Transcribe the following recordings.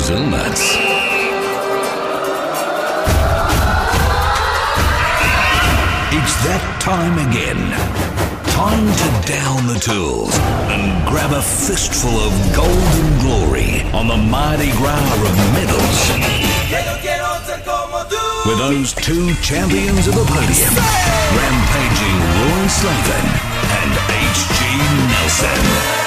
Brazil nuts. It's that time again. Time to down the tools and grab a fistful of golden glory on the Mardi Gras of medals. With those two champions of the podium, rampaging Roy Slaven and H.G. Nelson.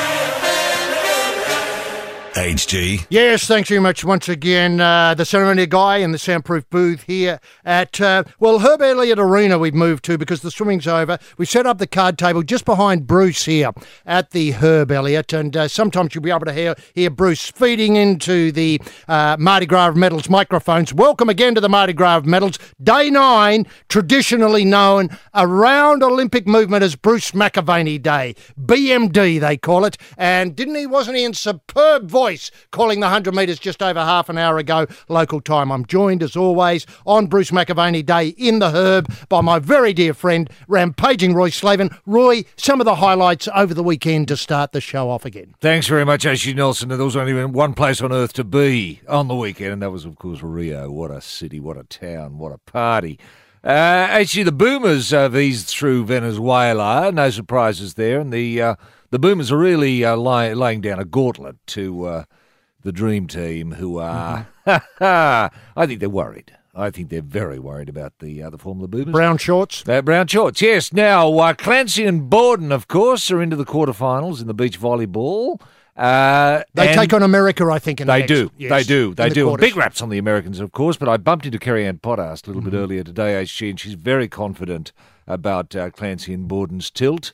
HG. Yes, thanks very much once again. The ceremony guy in the soundproof booth here at, Herb Elliott Arena we've moved to because the swimming's over. We set up the card table just behind Bruce here at the Herb Elliott, and sometimes you'll be able to hear Bruce feeding into the Mardi Gras of Medals microphones. Welcome again to the Mardi Gras of Medals. Day 9, traditionally known around Olympic movement as Bruce McAvaney Day. BMD, they call it. And wasn't he in superb voice calling the 100 metres just over half an hour ago, local time? I'm joined, as always, on Bruce McAvaney Day in the Herb by my very dear friend, rampaging Roy Slaven. Roy, some of the highlights over the weekend to start the show off again. Thanks very much, H.G. Nelson. There was only one place on earth to be on the weekend, and that was, of course, Rio. What a city, what a town, what a party. Actually, the Boomers have eased through Venezuela. No surprises there. And the Boomers are really laying down a gauntlet to the Dream Team, who are, I think they're worried. I think they're very worried about the form of the Boomers. Brown shorts? Brown shorts, yes. Now, Clancy and Borden, of course, are into the quarterfinals in the beach volleyball. They take on America, I think, in the They next. do. Yes, They do. in the quarters. Big raps on the Americans, of course, but I bumped into Kerry-Ann Pottharst a little bit earlier today, HG, and she's very confident about Clancy and Borden's tilt.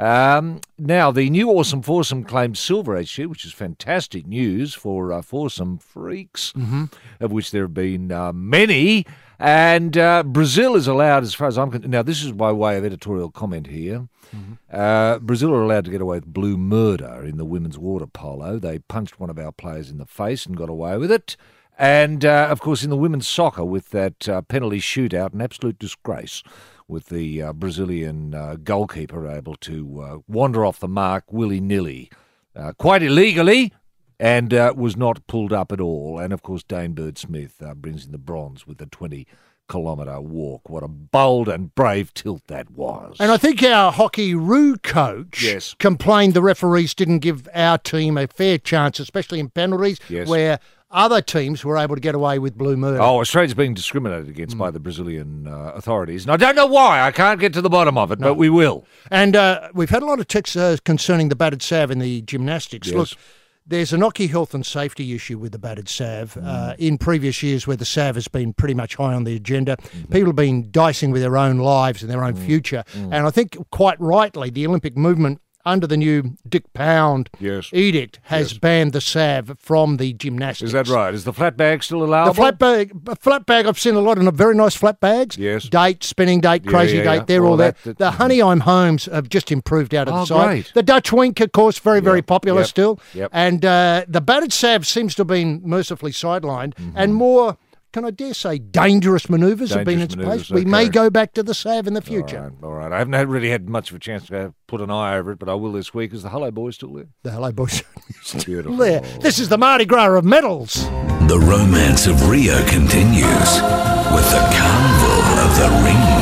Now, the new Awesome Foursome claimed silver, HG, which is fantastic news for foursome freaks, of which there have been many. And Brazil is allowed, as far as I'm concerned. Now, this is by way of editorial comment here. Brazil are allowed to get away with blue murder in the women's water polo. They punched one of our players in the face and got away with it. And, of course, in the women's soccer with that penalty shootout, an absolute disgrace with the Brazilian goalkeeper able to wander off the mark willy-nilly, quite illegally, and was not pulled up at all. And, of course, Dane Bird-Smith brings in the bronze with the 20-kilometre walk. What a bold and brave tilt that was. And I think our hockey roo coach complained the referees didn't give our team a fair chance, especially in penalties, where other teams were able to get away with blue murder. Oh, Australia's being discriminated against by the Brazilian authorities. And I don't know why. I can't get to the bottom of it, but we will. And we've had a lot of texts concerning the battered salve in the gymnastics. Yes. Look, there's an Ocky health and safety issue with the battered salve. In previous years where the salve has been pretty much high on the agenda, people have been dicing with their own lives and their own future. And I think quite rightly the Olympic movement, under the new Dick Pound edict, has banned the salve from the gymnastics. Is that right? Is the flat bag still allowable? The flat bag, I've seen a lot of very nice flat bags. Yes. Date, spinning date, crazy date, they're all there. The Honey I'm Homes have just improved out of the side. Great. The Dutch Wink, of course, very popular still. Yep. And the battered salve seems to have been mercifully sidelined, and more, can I dare say, dangerous manoeuvres have been in place. We may go back to the salve in the future. All right. I haven't really had much of a chance to put an eye over it, but I will this week. Is the Hello Boys still there? The Hello Boys Beautiful. there. This is the Mardi Gras of medals. The romance of Rio continues with the Carnival of the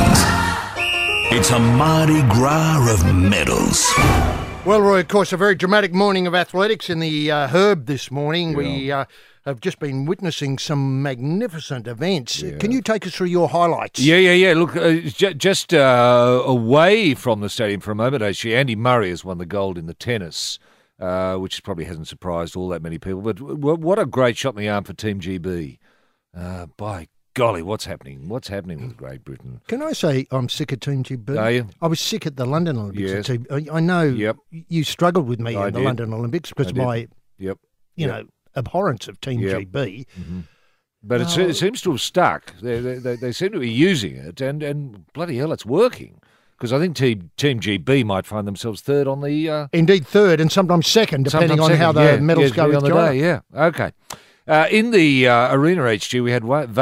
Rings. It's a Mardi Gras of medals. Well, Roy, of course, a very dramatic morning of athletics in the Herb this morning. Yeah. We have just been witnessing some magnificent events. Can you take us through your highlights? Yeah. Look, just away from the stadium for a moment, actually, Andy Murray has won the gold in the tennis, which probably hasn't surprised all that many people. But what a great shot in the arm for Team GB. By golly, what's happening? What's happening with Great Britain? Can I say I'm sick of Team GB? Are you? I was sick at the London Olympics. Yes. I know you struggled with me in the London Olympics because of my know, abhorrence of Team GB. But it seems to have stuck. They seem to be using it, and bloody hell, it's working. Because I think Team GB might find themselves third on the... Indeed, third, and sometimes second, depending on how the medals go with on the day. Yeah, okay. In the arena HG, we had Wade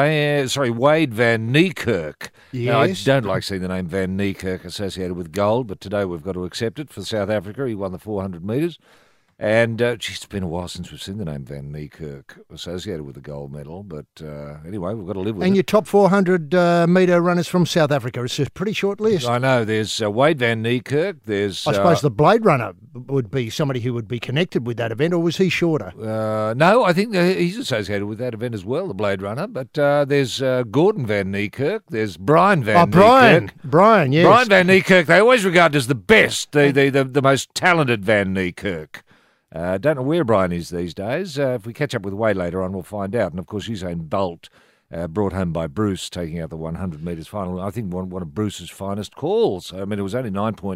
van Niekerk. Yes. Now, I don't like seeing the name Van Niekerk associated with gold, but today we've got to accept it for South Africa. He won the 400 metres. And geez, it's been a while since we've seen the name Van Niekerk associated with the gold medal. But anyway, we've got to live with it. And your top 400 metre runners from South Africa. It's a pretty short list. I know. There's Wade Van Niekerk. There's I suppose the Blade Runner would be somebody who would be connected with that event, or was he shorter? no, I think he's associated with that event as well, the Blade Runner. But there's Gordon Van Niekerk. There's Brian Van Niekerk. Brian, yes. Brian Van Niekerk, they always regard as the best, the most talented Van Niekerk. Don't know where Brian is these days. If we catch up with Wade later on, we'll find out. And, of course, Usain Bolt, brought home by Bruce, taking out the 100 metres final. I think one of Bruce's finest calls. I mean, it was only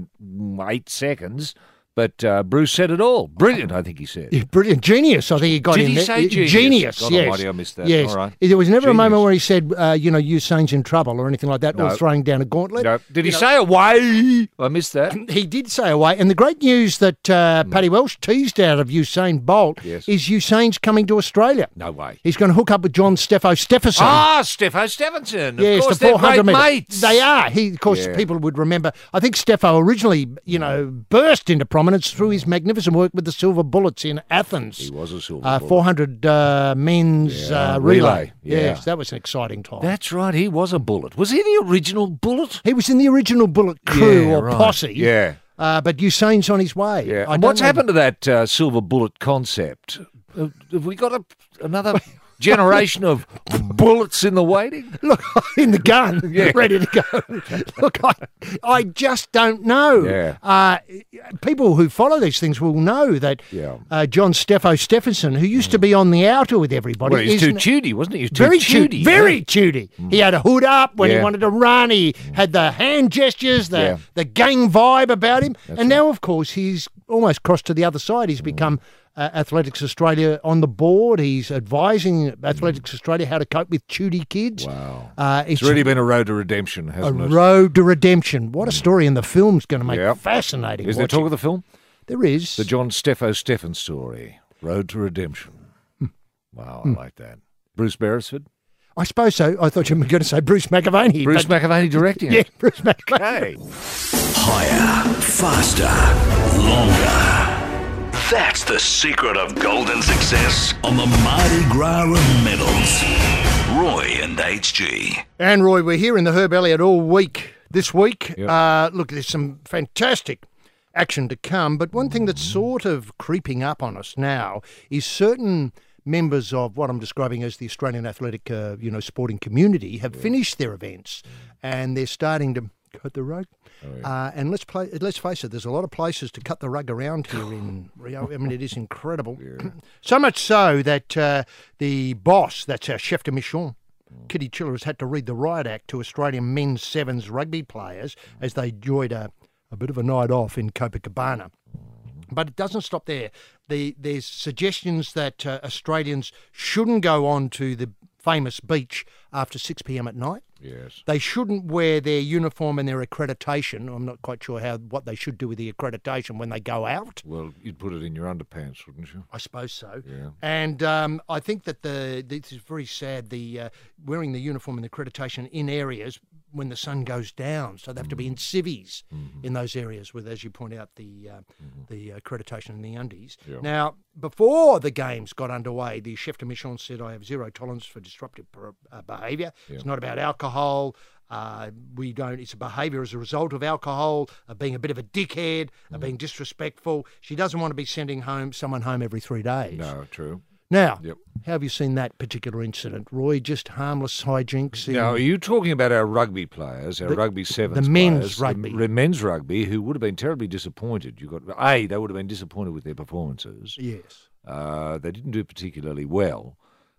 9.8 seconds. But Bruce said it all. Brilliant, I think he said. Yeah, brilliant. Genius, I think he got Did in he there. say genius? Genius, God yes. Almighty, I missed that. Yes. All right. There was never a Genius. moment where he said, Usain's in trouble or anything like that, No. or throwing down a gauntlet. No. Did he say away? I missed that. He did say away. And the great news that Paddy Welsh teased out of Usain Bolt Yes. is Usain's coming to Australia. No way. He's going to hook up with John Stephenson. Ah, Steffo Stephenson. Yes, of course, the they're 400 great metre. mates. They are. Of course, Yeah. people would remember. I think Steffo originally, burst into prominence through his magnificent work with the Silver Bullets in Athens. He was a silver bullet. 400 men's relay. relay, yeah. Yes, that was an exciting time. That's right, he was a bullet. Was he the original bullet? He was in the original Bullet crew Yeah, or right. posse. Yeah. But Usain's on his way. Yeah. I And don't what's know- happened to that silver bullet concept? Have we got another generation of bullets in the waiting? Look, in the gun, Yeah. ready to go. Look, I just don't know. Yeah. People who follow these things will know that Yeah. John Stephenson, who used to be on the outer with everybody, Well, he's too isn't- tooty, wasn't he? He was too very tooty. very tooty. He had a hood up when he Yeah. wanted to run. He had the hand gestures, Yeah. the gang vibe about him. And now, of course, he's almost crossed to the other side. He's become Athletics Australia on the board. He's advising Athletics Australia how to cope with tooty kids. Wow. It's It's really been a road to redemption, a hasn't it? road to redemption. What a story, and the film's going to make Yep. fascinating. Is there watching. talk of the film? There is. The John Stephen story, Road to Redemption. Wow, I like that. Bruce Beresford? I suppose so. I thought you were going to say Bruce McAvaney. Bruce but- McAvaney directing Yeah, it. Bruce McAvaney. Okay. Higher, faster, longer. That's the secret of golden success on the Mardi Gras of medals. Roy and HG. And Roy, we're here in the Herb Elliott all week. This week, Yep. look, there's some fantastic action to come, but one thing that's sort of creeping up on us now is certain members of what I'm describing as the Australian athletic, sporting community have finished their events, and they're starting to cut the rug. And let's face it, there's a lot of places to cut the rug around here in Rio. I mean, it is incredible. So much so that the boss, that's our chef de mission, Kitty Chiller, has had to read the riot act to Australian men's sevens rugby players as they enjoyed a bit of a night off in Copacabana. But it doesn't stop there. There's suggestions that Australians shouldn't go on to the famous beach after 6 p.m. at night. Yes. They shouldn't wear their uniform and their accreditation. I'm not quite sure what they should do with the accreditation when they go out. Well, you'd put it in your underpants, wouldn't you? I suppose so. Yeah. And I think that this is very sad, the wearing the uniform and the accreditation in areas when the sun goes down. So they have to be in civvies in those areas with, as you point out, the accreditation and the undies. Yeah. Now, before the games got underway, the chef de mission said, I have zero tolerance for disruptive behaviour. Yeah. It's not about alcohol. It's a behaviour as a result of alcohol, of being a bit of a dickhead, of being disrespectful. She doesn't want to be sending someone home every 3 days. No, true. Now, Yep. how have you seen that particular incident, Roy? Just harmless hijinks? Now, are you talking about our rugby players, our rugby sevens the men's players, rugby. the men's rugby, who would have been terribly disappointed? They would have been disappointed with their performances. Yes. They didn't do particularly well.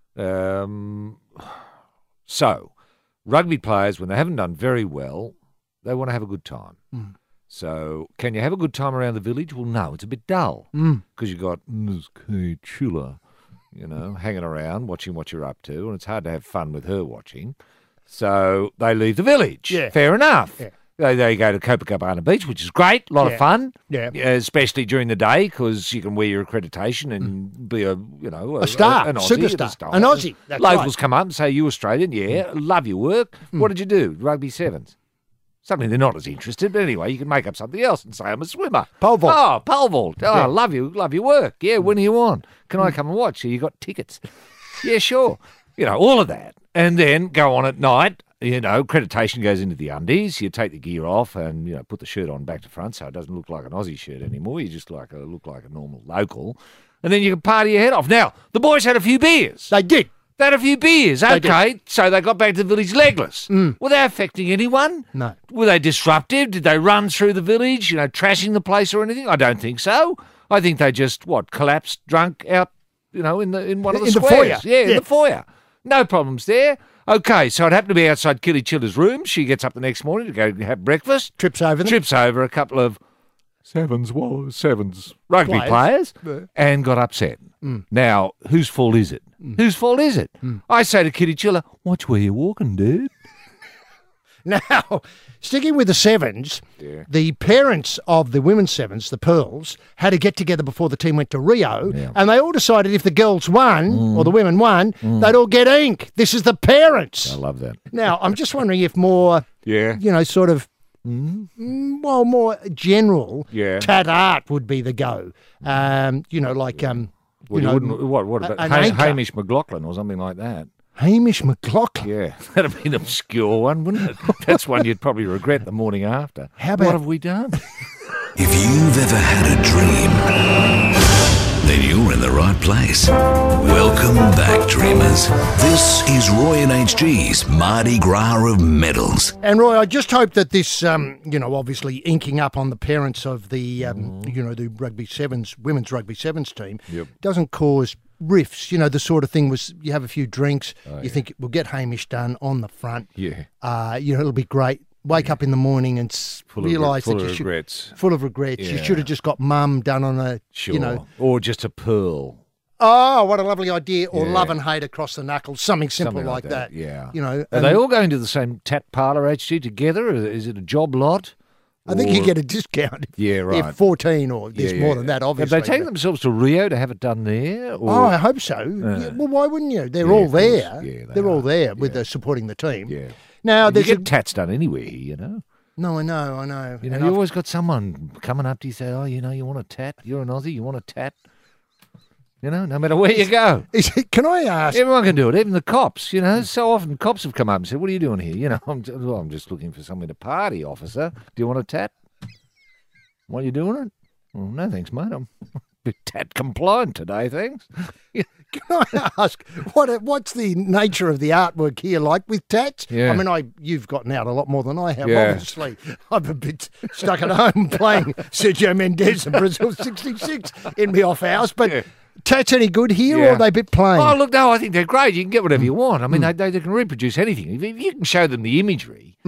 So, rugby players, when they haven't done very well, they want to have a good time. So, can you have a good time around the village? Well, no, it's a bit dull because you've got Ms. Kate Chiller, hanging around, watching what you're up to, and it's hard to have fun with her watching. So, they leave the village. Yeah. Fair enough. Yeah. They go to Copacabana Beach, which is great, a lot of fun. Yeah. Especially during the day because you can wear your accreditation and be a star, an Aussie, superstar, an Aussie. That's Locals right. come up and say, "You Australian? Yeah, love your work. What did you do? Rugby sevens. Something they're not as interested, but anyway, you can make up something else and say I'm a swimmer. Pole vault. Oh, pole vault. Oh, I love your work. Yeah, when are you on? Can I come and watch? You got tickets? Yeah, sure. All of that. And then go on at night. Accreditation goes into the undies. You take the gear off and, put the shirt on back to front so it doesn't look like an Aussie shirt anymore. You just look like a normal local. And then you can party your head off. Now, the boys had a few beers. They did. They had a few beers. Okay, so they got back to the village legless. Were they affecting anyone? No. Were they disruptive? Did they run through the village, trashing the place or anything? I don't think so. I think they just, collapsed drunk out, in one of the squares. The foyer. In the foyer. No problems there. Okay, so it happened to be outside Killy Chilla's room. She gets up the next morning to go have breakfast. Trips over a couple of sevens rugby players and got upset. Now, whose fault is it? Whose fault is it? I say to Kitty Chilla, watch where you're walking, dude. Now, sticking with the sevens, the parents of the women's sevens, the Pearls, had to get together before the team went to Rio, and they all decided if the girls won, or the women won, they'd all get ink. This is the parents. I love that. Now, I'm just wondering if more, sort of, more general tat art would be the go. What about Hamish McLaughlin or something like that? Hamish McLaughlin? Yeah, that'd be an obscure one, wouldn't it? That's one you'd probably regret the morning after. How about... What have we done? If you've ever had a dream, then you're in the right place. Welcome back, dreamers. This is Roy and HG's Mardi Gras of Medals. And Roy, I just hope that this, obviously inking up on the parents of the, the women's rugby sevens team, doesn't cause riffs. The sort of thing was you have a few drinks, you think we'll get Hamish done on the front. Yeah. It'll be great. Wake up in the morning and realise that you regrets. Full of regrets. Yeah. You should have just got mum done on a, or just a pearl. Oh, what a lovely idea. Or love and hate across the knuckles. Something simple like that. Yeah. Are they all going to the same tat parlour, HG, together? Or is it a job lot? I think you get a discount. If 14 or there's more than that, obviously. Have they taken themselves to Rio to have it done there? Or? Oh, I hope so. Well, why wouldn't you? They're all there. They're all there with supporting the team. Yeah. Now, you get tats done anywhere, No, I know. You always got someone coming up to you say, you want a tat? You're an Aussie, you want a tat? No matter where you go. Can I ask? Everyone can do it, even the cops, So often cops have come up and said, what are you doing here? I'm just looking for somewhere to party, officer. Do you want a tat? Why are you doing it? Well, no, thanks, mate. I'm a bit tat compliant today, thanks. Can I ask, what's the nature of the artwork here like with tats? Yeah. I mean, you've gotten out a lot more than I have, obviously. I'm a bit stuck at home playing Sergio Mendes and Brazil 66 in my off house, but tats any good here or are they a bit plain? Oh, look, no, I think they're great. You can get whatever you want. I mean, they can reproduce anything. If you can show them the imagery,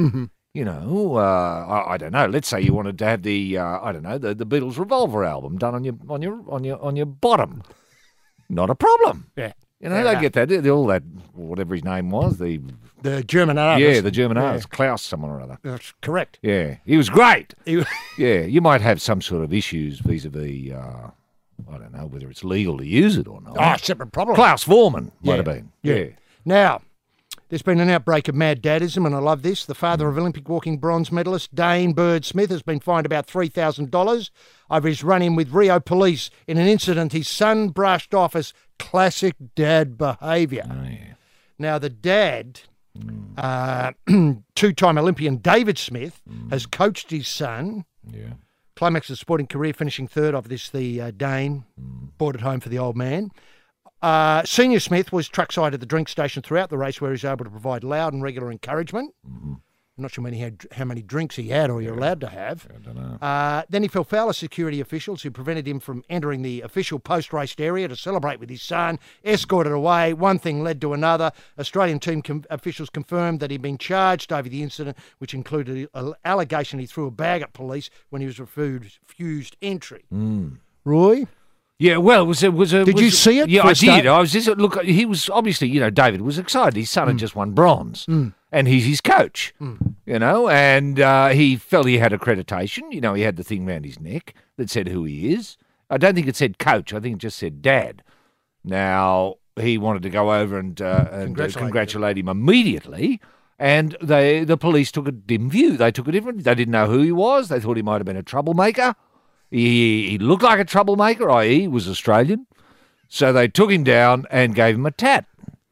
I don't know. Let's say you wanted to have the Beatles Revolver album done on your bottom. Not a problem. Yeah. They get that. All that, whatever his name was, the German artist. Yeah, the German artist, Klaus someone or other. That's correct. Yeah, he was great. Yeah, you might have some sort of issues vis-a-vis, I don't know whether it's legal to use it or not. Oh, separate problem. Klaus Vormann might have been. Yeah. Now, there's been an outbreak of mad daddism, and I love this. The father of Olympic walking bronze medalist Dane Bird Smith has been fined about $3,000 over his run-in with Rio police in an incident his son brushed off as classic dad behaviour. Oh, yeah. Now, the dad, two-time Olympian David Smith, has coached his son. Yeah. Climax his sporting career, finishing third of this, the Dane. Brought it home for the old man. Senior Smith was trackside at the drink station throughout the race where he was able to provide loud and regular encouragement. I'm not sure how many drinks he had or you're allowed to have. I don't know. Then he fell foul of security officials who prevented him from entering the official post-race area to celebrate with his son, escorted away. One thing led to another. Australian team officials confirmed that he'd been charged over the incident, which included an allegation he threw a bag at police when he was refused entry. Roy? Yeah, well, it was a. Did you see it? Yeah, I did. I was just look. He was obviously, David was excited. His son had just won bronze, and he's his coach. And he felt he had accreditation. He had the thing round his neck that said who he is. I don't think it said coach. I think it just said dad. Now he wanted to go over and congratulate him immediately. And the police took a dim view. They took a different. They didn't know who he was. They thought he might have been a troublemaker. He looked like a troublemaker, i.e., was Australian. So they took him down and gave him a tat.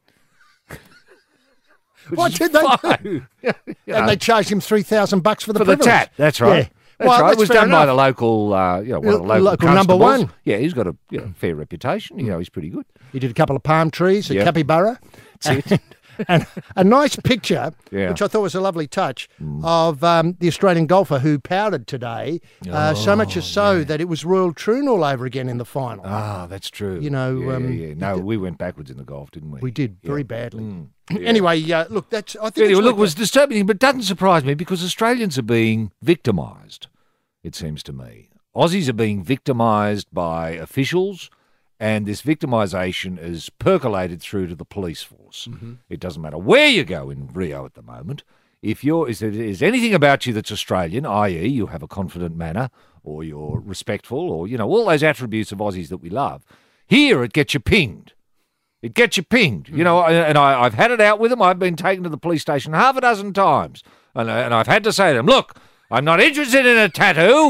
What did they do? And they charged him $3,000 for the privilege. tat. That's right. Yeah. That's Well, right. It was fair done by enough. the local, one of the Local number constables. one. Yeah, he's got a fair reputation. He's pretty good. He did a couple of palm trees, a Yep. capybara. That's it. And a nice picture, Yeah. which I thought was a lovely touch, of the Australian golfer who powdered today, so much as so that it was Royal Troon all over again in the final. Ah, that's true. You know, yeah. No, we went backwards in the golf, didn't we? We did very badly. Yeah. Anyway, look, I think Anyway, it's look, it like was disturbing, but doesn't surprise me because Australians are being victimised, it seems to me. Aussies are being victimised by officials, and this victimisation is percolated through to the police force. It doesn't matter where you go in Rio at the moment. If there's anything about you that's Australian, i.e. you have a confident manner, or you're respectful, or, all those attributes of Aussies that we love, here it gets you pinged. It gets you pinged, and I've had it out with them. I've been taken to the police station half a dozen times, and I've had to say to them, look, I'm not interested in a tattoo.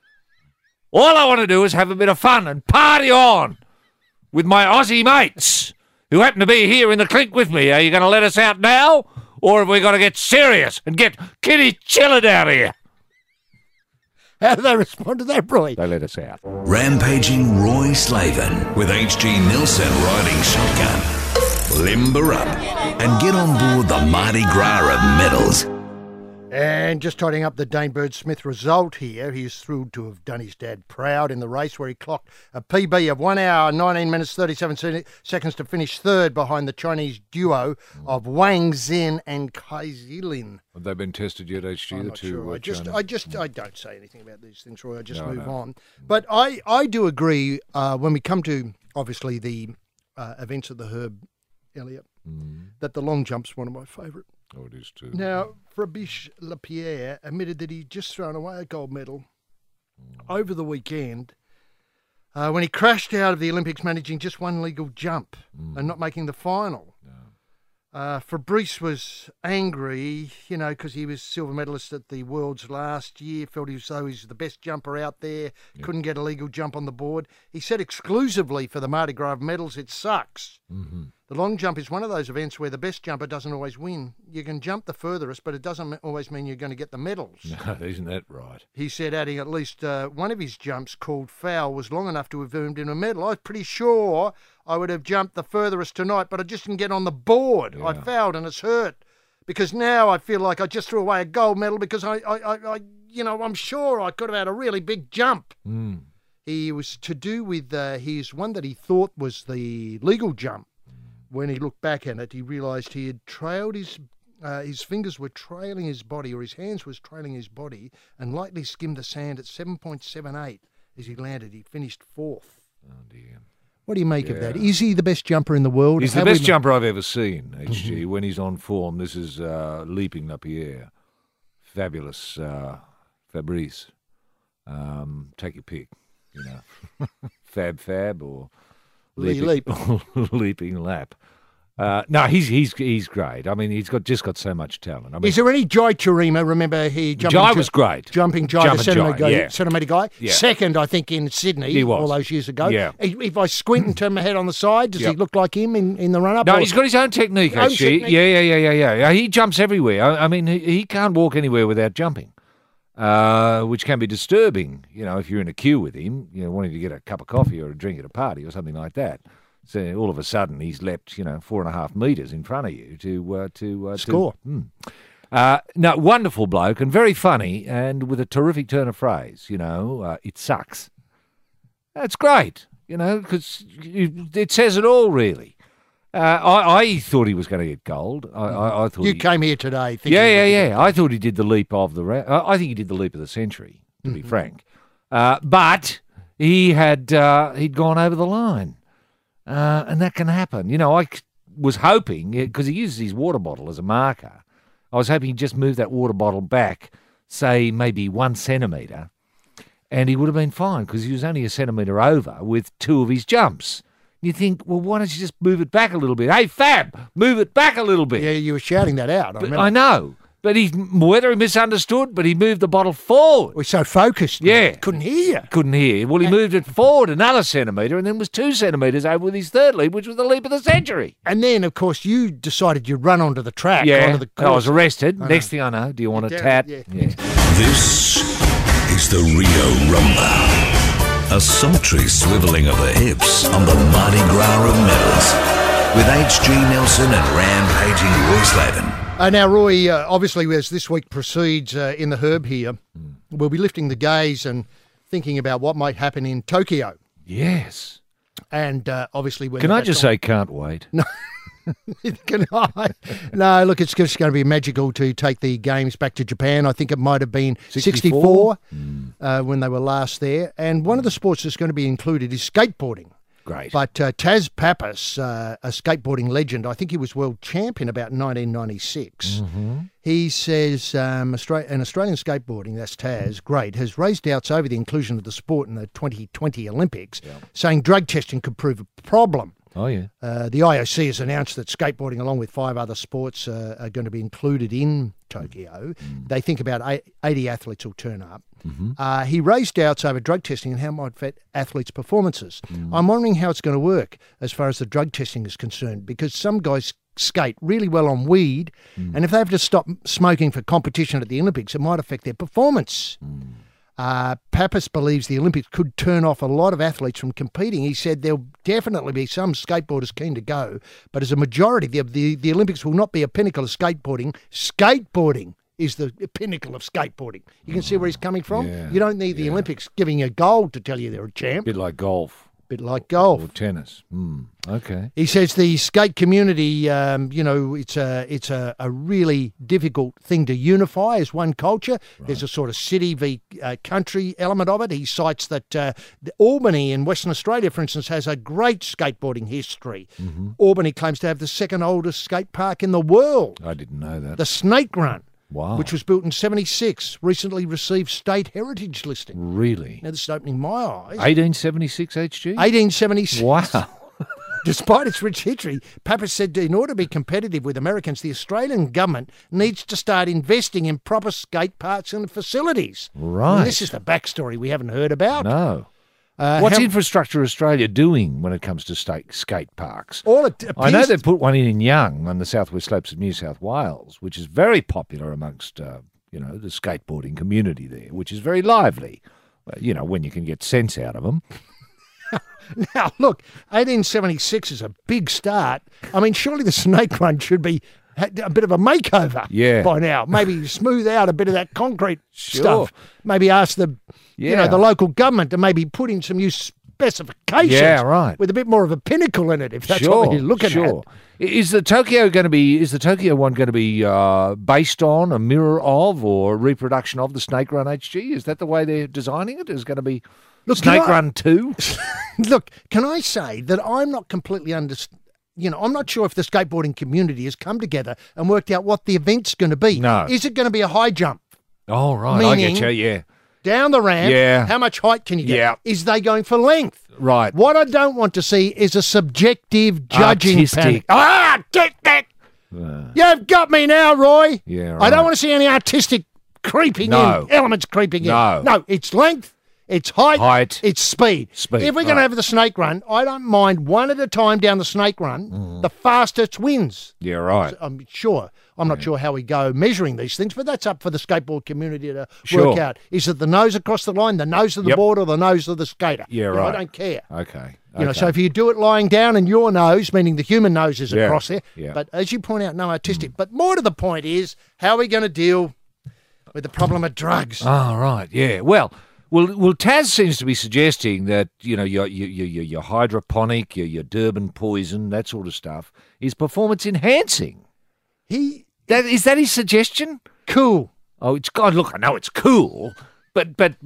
All I want to do is have a bit of fun and party on with my Aussie mates who happen to be here in the clink with me. Are you going to let us out now, or have we got to get serious and get Kitty Chillard out of here? How do they respond to that, Roy? They let us out. Rampaging Roy Slaven with H.G. Nilsson riding shotgun. Limber up and get on board the Mardi Gras of medals. And just tidying up the Dane Bird Smith result here, he is thrilled to have done his dad proud in the race where he clocked a PB of 1 hour, 19 minutes, 37 seconds to finish third behind the Chinese duo of Wang Zhen and Kai Zilin. Have they been tested yet, HG? I'm the not two, sure. China? I don't say anything about these things, Roy. I just move on. But I do agree when we come to, obviously, the events at the Herb Elliott, that the long jump's one of my favourite. Oh, it is too. Now, Fabrice Lapierre admitted that he'd just thrown away a gold medal over the weekend when he crashed out of the Olympics managing just one legal jump and not making the final. Fabrice was angry, because he was silver medalist at the Worlds last year, felt as though he's the best jumper out there, couldn't get a legal jump on the board. He said exclusively for the Mardi Gras medals, it sucks. The long jump is one of those events where the best jumper doesn't always win. You can jump the furthest, but it doesn't always mean you're going to get the medals. No, isn't that right? He said, adding at least one of his jumps, called foul, was long enough to have earned him a medal. I was pretty sure I would have jumped the furthest tonight, but I just didn't get on the board. I fouled and it's hurt because now I feel like I just threw away a gold medal because I'm sure I could have had a really big jump. He was to do with his one that he thought was the legal jump. When he looked back at it, he realised he had trailed his fingers were trailing his body, or his hands was trailing his body, and lightly skimmed the sand at 7.78 as he landed. He finished fourth. Oh, dear. What do you make of that? Is he the best jumper in the world? He's the best jumper I've ever seen, HG, when he's on form. This is Leaping Lapierre. Fabulous Fabrice. Take your pick, Fab or Leaping Lap. No, he's great. I mean, he's just got so much talent. I mean, is there any Jai Churima? Remember he Jai was great. Jumping Jai, the centimetre guy. Yeah. Second, I think, in Sydney He was. all those years ago. Yeah. If I squint and turn my head on the side, does he look like him in the run-up? No, he's got his own technique, actually. Yeah. He jumps everywhere. I mean, he can't walk anywhere without jumping, which can be disturbing, if you're in a queue with him, wanting to get a cup of coffee or a drink at a party or something like that. So all of a sudden he's leapt, 4.5 metres in front of you to score. No, wonderful bloke and very funny and with a terrific turn of phrase, it sucks. That's great, because it says it all, really. I thought he was going to get gold. I thought you came here today thinking... Yeah. I thought he did the leap of the... I think he did the leap of the century, to be frank. But he'd gone over the line. And that can happen. I was hoping, because he uses his water bottle as a marker, I was hoping he'd just move that water bottle back, say, maybe 1 centimetre, and he would have been fine, because he was only a centimetre over with 2 of his jumps. You think, well, why don't you just move it back a little bit? Hey, Fab, move it back a little bit. Yeah, you were shouting that out. I know. But whether he misunderstood, but he moved the bottle forward. We're so focused. Yeah. Couldn't hear you. Couldn't hear. Well, he moved it forward another centimetre and then was 2 centimetres over with his third leap, which was the leap of the century. And then, of course, you decided you'd run onto the track. Yeah, onto the course. I was arrested. Next thing I know, do you want a tat? Yeah. This is the Rio Rumba. A sultry swivelling of the hips on the Mardi Gras of medals. With H.G. Nelson and rampaging Roy Slaven. Now, Roy, obviously, as this week proceeds in the Herb here, we'll be lifting the gaze and thinking about what might happen in Tokyo. Yes. And obviously... Can I just say can't wait? No. Can I? No, look, it's just going to be magical to take the games back to Japan. I think it might have been 64 when they were last there. And one of the sports that's going to be included is skateboarding. Great. But Taz Pappas, a skateboarding legend, I think he was world champion about 1996. He says an Australian skateboarding, that's Taz, great, has raised doubts over the inclusion of the sport in the 2020 Olympics, saying drug testing could prove a problem. Oh, yeah. The IOC has announced that skateboarding, along with 5 other sports, are going to be included in Tokyo. They think about 80 athletes will turn up. He raised doubts over drug testing and how it might affect athletes' performances. I'm wondering how it's going to work as far as the drug testing is concerned, because some guys skate really well on weed, and if they have to stop smoking for competition at the Olympics, it might affect their performance. Pappas believes the Olympics could turn off a lot of athletes from competing. He said there'll definitely be some skateboarders keen to go, but as a majority, the Olympics will not be a pinnacle of skateboarding. Skateboarding is the pinnacle of skateboarding. You can see where he's coming from? Yeah, You don't need the Olympics giving you gold to tell you they're a champ. Bit like golf. Bit like golf. Or tennis. Okay. He says the skate community, it's a really difficult thing to unify as one culture. Right. There's a sort of city v country element of it. He cites that Albany in Western Australia, for instance, has a great skateboarding history. Albany claims to have the second oldest skate park in the world. I didn't know that. The Snake Run. Wow. Which was built in 1976, recently received state heritage listing. Really? Now, this is opening my eyes. 1876, HG? 1876. Wow. Despite its rich history, Pappas said in order to be competitive with Americans, the Australian government needs to start investing in proper skate parks and facilities. Right. And this is the backstory we haven't heard about. No. What's Infrastructure Australia doing when it comes to skate parks? I know they've put one in Young on the southwest slopes of New South Wales, which is very popular amongst, the skateboarding community there, which is very lively, when you can get sense out of them. Now, look, 1876 is a big start. I mean, surely the Snake Run should be a bit of a makeover by now. Maybe smooth out a bit of that concrete stuff. Maybe ask the local government to maybe put in some new specifications. Yeah, right. With a bit more of a pinnacle in it, if that's what you're looking at. Is the Tokyo one going to be based on, a mirror of, or a reproduction of the Snake Run HG? Is that the way they're designing it? Is it going to be Snake Run 2? Look, can I say that I'm not completely I'm not sure if the skateboarding community has come together and worked out what the event's going to be. No. Is it going to be a high jump? Oh, right. Meaning, I get you, yeah. Down the ramp, yeah. How much height can you get? Yeah. Is they going for length? Right. What I don't want to see is a subjective judging Artistic. panic. Get that! You've got me now, Roy. Yeah, right. I don't want to see any artistic creeping in, elements creeping in. No, it's length. It's height, it's speed. If we're going to have the Snake Run, I don't mind one at a time down the Snake Run. The fastest wins. Yeah, right. So I'm not sure how we go measuring these things, but that's up for the skateboard community to work out. Is it the nose across the line, the nose of the board, or the nose of the skater? Yeah, right. I don't care. Okay. So if you do it lying down and your nose, meaning the human nose is across there, yeah. But as you point out, no artistic. But more to the point is, how are we going to deal with the problem of drugs? Oh, right, yeah. Well, Taz seems to be suggesting that your hydroponic, your Durban poison, that sort of stuff is performance enhancing. Is that his suggestion? Cool. Oh, it's God. Look, I know it's cool, but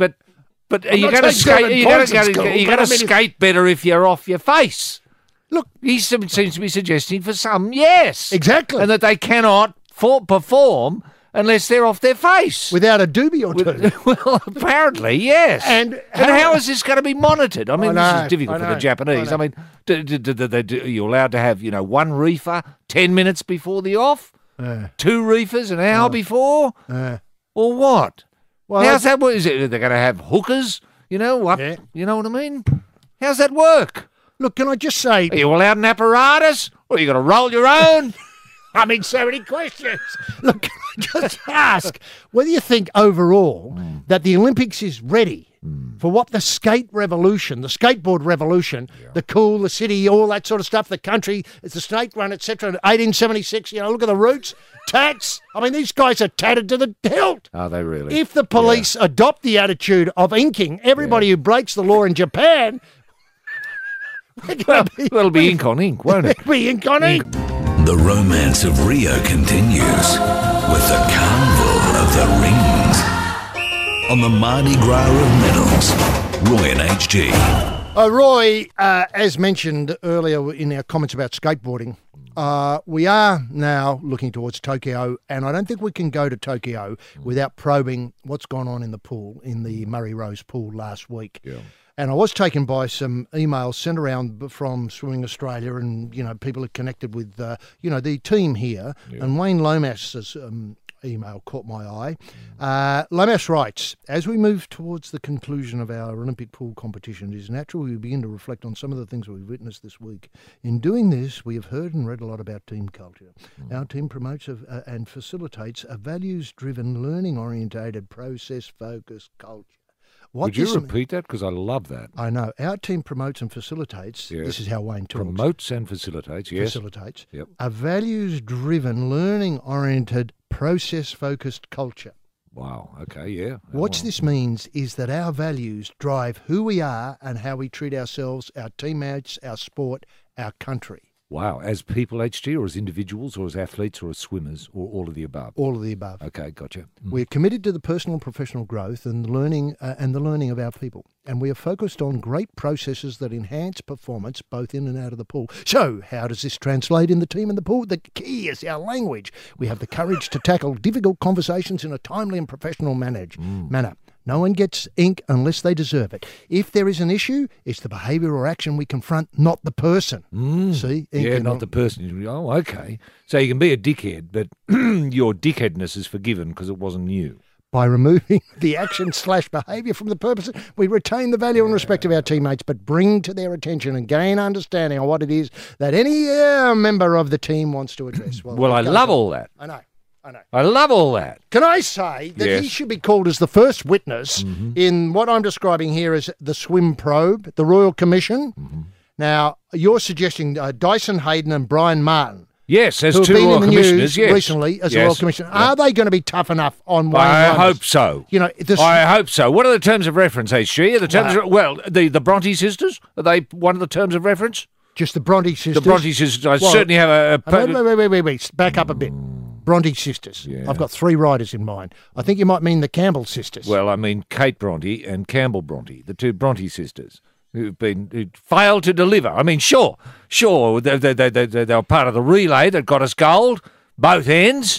are you going to skate? Are you going to skate better if you're off your face? Look, he seems to be suggesting for some, yes, exactly, and that they cannot perform unless they're off their face. Without a doobie or two. Well, apparently, yes. And how is this going to be monitored? I mean, this is difficult for the I Japanese. know. I mean, are you allowed to have, one reefer 10 minutes before the off? 2 reefers an hour before? Or what? Well, How's that work? Is it, they're going to have hookers? You know what I mean? How's that work? Look, can I just say... Are you allowed an apparatus? Or are you going to roll your own? I mean, so many questions. Look, can I just ask whether you think overall that the Olympics is ready for what the skate revolution, the skateboard revolution, the cool, the city, all that sort of stuff, the country, it's a snake run, etc. 1876, look at the roots, tats. I mean, these guys are tatted to the hilt. Are they really? If the police adopt the attitude of inking everybody who breaks the law in Japan, it'll be ink on ink, won't it? It'll be ink on ink. The romance of Rio continues with the Carnival of the Rings on the Mardi Gras of Medals. Roy and HG. Roy, as mentioned earlier in our comments about skateboarding, we are now looking towards Tokyo, and I don't think we can go to Tokyo without probing what's gone on in the pool, in the Murray Rose pool last week. Yeah. And I was taken by some emails sent around from Swimming Australia, and people are connected with the team here. Yeah. And Wayne Lomas's email caught my eye. Lomas writes, as we move towards the conclusion of our Olympic pool competition, it is natural we begin to reflect on some of the things we've witnessed this week. In doing this, we have heard and read a lot about team culture. Our team promotes and facilitates a values-driven, learning-orientated, process-focused culture. Would you repeat that? Because I love that. I know. Our team promotes and facilitates. Yes. This is how Wayne talks. Promotes and facilitates, yes. Facilitates. Yep. A values-driven, learning-oriented, process-focused culture. Wow. Okay, yeah. What this means is that our values drive who we are and how we treat ourselves, our teammates, our sport, our country. Wow. As people, HG, or as individuals, or as athletes, or as swimmers, or all of the above? All of the above. Okay, gotcha. We're committed to the personal and professional growth and the learning of our people. And we are focused on great processes that enhance performance both in and out of the pool. So how does this translate in the team and the pool? The key is our language. We have the courage to tackle difficult conversations in a timely and professional manner. No one gets ink unless they deserve it. If there is an issue, it's the behaviour or action we confront, not the person. See? Not the person. Oh, okay. So you can be a dickhead, but your dickheadness is forgiven because it wasn't you. By removing the action/behaviour from the purpose, we retain the value and respect of our teammates, but bring to their attention and gain understanding of what it is that any member of the team wants to address. Well, I love all that. I know. I love all that. Can I say that he should be called as the first witness in what I'm describing here as the swim probe, the Royal Commission? Now, you're suggesting Dyson Hayden and Brian Martin. Yes, as who have two been Royal in the Commissioners, news recently as a Royal Commissioner. Are they going to be tough enough on Wayne I Lomas? hope so. I hope so. What are the terms of reference, HG? The Bronte sisters? Are they one of the terms of reference? Just the Bronte sisters? The Bronte sisters. I certainly have a... Wait. Back up a bit. Bronte sisters. Yeah. I've got 3 riders in mind. I think you might mean the Campbell sisters. Well, I mean Kate Bronte and Campbell Bronte, the 2 Bronte sisters who failed to deliver. I mean, sure, they were part of the relay that got us gold, both ends,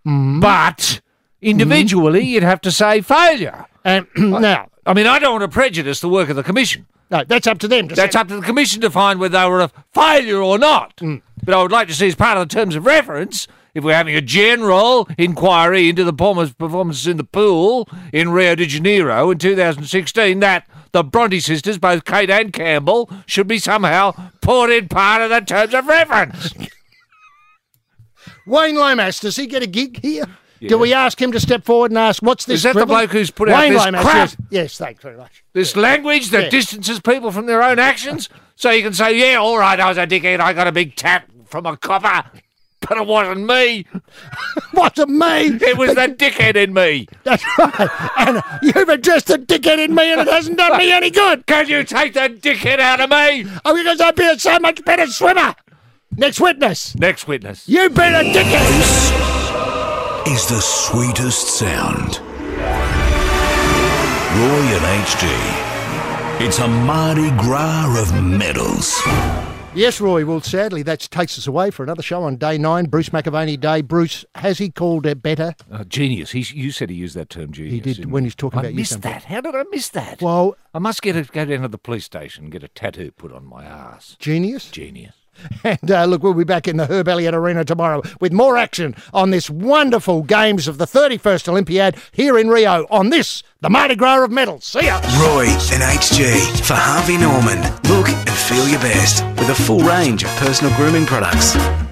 but individually you'd have to say failure. Now, I mean, I don't want to prejudice the work of the Commission. No, that's up to them. That's up to the Commission to find whether they were a failure or not. But I would like to see, as part of the terms of reference, if we're having a general inquiry into the performances in the pool in Rio de Janeiro in 2016, that the Bronte sisters, both Kate and Campbell, should be somehow put in part of the terms of reference. Wayne Lomas, does he get a gig here? Yeah. Do we ask him to step forward and ask, what's this? Is that the bloke who's put out this Lomas, crap? Yes, thanks very much. This language that distances people from their own actions? So you can say, yeah, all right, I was a dickhead, I got a big tap from a copper, but it wasn't me. Wasn't me. It was the dickhead in me. That's right. And you've addressed the dickhead in me and it hasn't done me any good. Can you take the dickhead out of me? Oh, because I'd be a so much better swimmer. Next witness. You've been a dickhead. Is the sweetest sound. Roy and HG. It's a Mardi Gras of medals. Yes, Roy. Well, sadly, that takes us away for another show on day 9, Bruce McAvaney Day. Bruce, has he called it better? Genius. You said he used that term, genius. He did when he's talking about you. I missed that. How did I miss that? Well, I must go down to the police station and get a tattoo put on my ass. Genius? Genius. And look, we'll be back in the Herb Elliott Arena tomorrow with more action on this wonderful games of the 31st Olympiad here in Rio on this, the Mardi Gras of Metal. See ya! Roy and HG for Harvey Norman. Look and feel your best with a full range of personal grooming products.